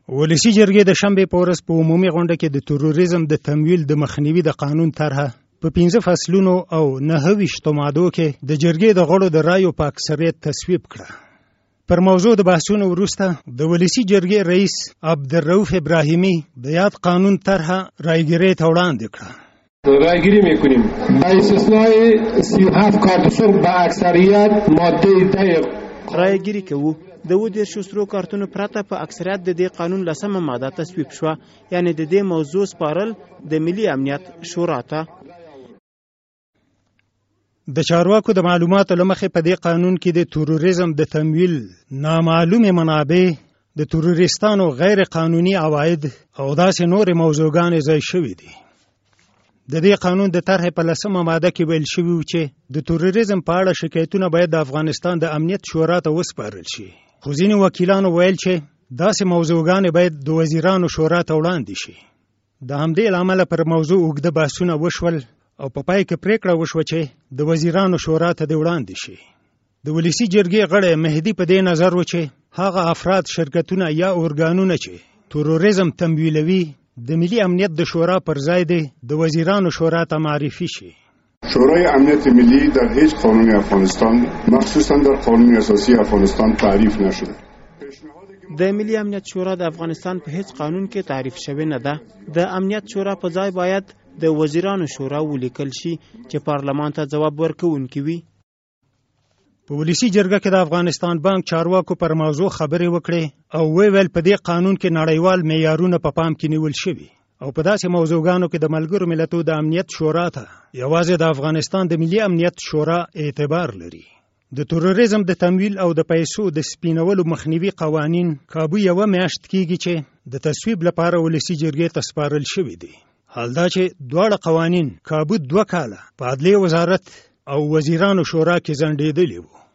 ولسی جرګې د شنبې په ورځ په عمومي غونډه کې د تروریزم د تمویل د مخنیوي د قانون طرحه په 15 فصلونو او 29 مادو کې د جرګې د غړو د رایو په اکثریت تصویب کړه. پر موضوع د بحثونو وروسته د ولسی جرګې رئیس عبدالرؤف ابراهیمی د یاد قانون طرحه رایګیری ته وړاندې کړه. رایگیری میکنیم با استثنای 37 کارتون با اکثریت ماده 10 رایگیری کوو. د 13 کارتونو پرته په اکثریت د دې قانون لسمه ماده تصویب شوه، یعنی د دې موضوع سپارل د ملي امنیت شورا ته. د چارواکو د معلوماتو لمخې په دې قانون کې د تروریزم د تمویل نامعلومه منابع، د تروریستانو غیر قانوني عواید او داسې نور موضوعګانې ځای شوي دي. د دې قانون د طرحې په لسمه ماده کې ویل شوي و چې د تروریزم په اړه شکایتونه باید د افغانستان د امنیت شورا ته وسپارل شي، خو ځینې وکیلانو ویل چې داسې موضوعګانې باید د وزیرانو شورا ته وړاندې شي. د همدې له امله پر موضوع اوږده بحثونه وشول او په پای کې پریکړه وشوه چې د وزیرانو شورا ته دې وړاندې شي. د ولسی جرګې غړی مهدي په دې نظر و چې هغه افراد، شرکتونه یا ارګانونه چې تروریزم تمویلوي د ملي امنیت د شورا پر ځای دی د وزیرانو شورا ته معرفی شي. شورای امنیت ملی در هیچ قانون افغانستان، مخصوصا در قانون اساسی افغانستان تعریف نشده. د ملي امنیت شورا د افغانستان په هیڅ قانون کې تعریف شوی نه ده. د امنیت شورا په ځای باید د وزیرانو شورا ولیکل شي چې پارلمان ته ځواب ورکوونکی وي. په ولسی جرګه کې د افغانستان بانک چارواکو پر موضوع خبرې وکړې او ویل په دې قانون کې نړیوال معیارونه په پام کې نیول شوي او په داسې موضوعګانو کې د ملګرو ملتونو د امنیت شورا ته یوازې د افغانستان د ملي امنیت شورا اعتبار لري. د تروریزم د تمویل او د پیسو د سپینولو مخنیوي قوانین کابو یوه میاشت کېږي چې د تصویب لپاره ولسی جرګې ته سپارل شوي دي. حال دا چې دواړه قوانین کابو 2 کاله په عدلیې وزارت او وزیرانو شورا کې ځنډېدلي وو.